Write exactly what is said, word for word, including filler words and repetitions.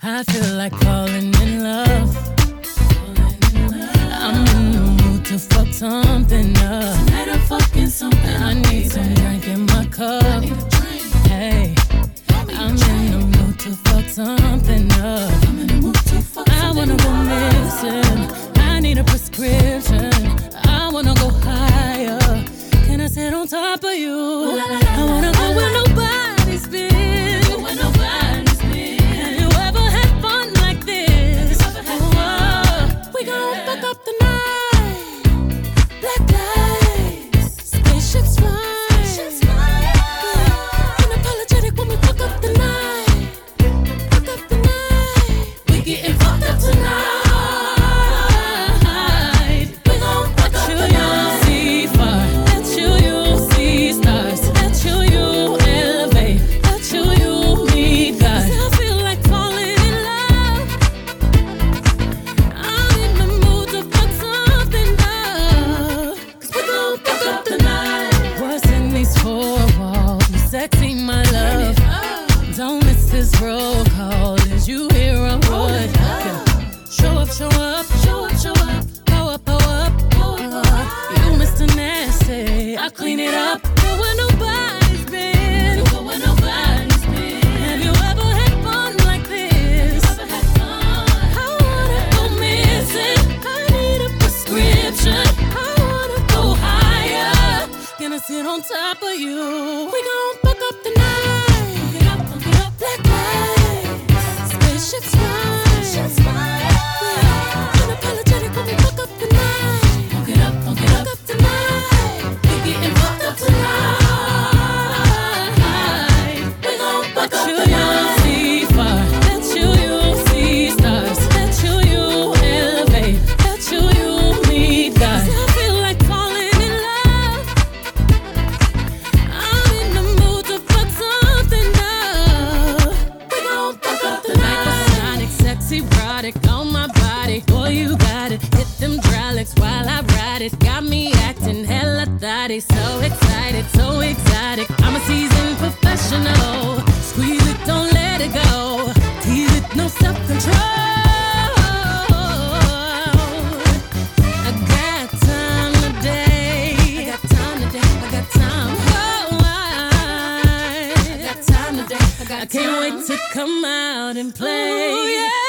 I feel like falling in love. I'm in the mood to fuck something up. Tonight I'm fucking something. I need some drink in my cup. Hey, I'm in the mood to fuck something up. I'm in the mood to fuck I wanna go missing. I need a prescription. I wanna go higher. Can I sit on top of you? I wanna go where nobody's been. Where nobody's been. Have you ever had fun like this? Oh, we gon' fuck up the night. Black lights, spaceships fly. Unapologetic when we fuck up the night. Fuck up the night. We getting fucked up tonight. We gon' fuck up the night. See far, let you, you see stars. Let you, you elevate. Let you, you meet God. 'Cause I feel like falling in love. I'm in the mood to fuck something up. 'Cause we gon' fuck up the night. What's in these four walls? You sexy, my love. Don't miss this roll call. As you hear a word. Show up, show up, show up, show up. Pow up, pow up, pow up. You Mister Nasty, I clean it up. Go where nobody's been. Go where nobody's been. Have you ever had fun like this? Ever had fun? I wanna go missing. I need a prescription. I wanna go higher. Gonna sit on top of you. We gon' fuck up the night. Fuck it up, fuck it up. Black lights, spaceships fly. Shit's fire. Unapologetic when we fuck up the night. Fuck it up, fuck it Fuck up. up the night. We getting fucked up tonight. We gon' fuck up the night. See far. Let you, you see stars. Let you, you elevate. Let you, you meet God. 'Cause I feel like falling in love. I'm in the mood to fuck something up. We gon' fuck up the Like a night. sonic, sexy, erotic on my body. Boy, you got it. Hit them drylicks while I ride it. Got me acting hella thotty. So excited, so exotic. I'm a seasoned professional. Squeeze it, don't let it go. Tease it, no self-control. I got time today. I got time today. I got time. Oh, I, I got time today. I got I can't time. wait to come out and play. Ooh, yeah.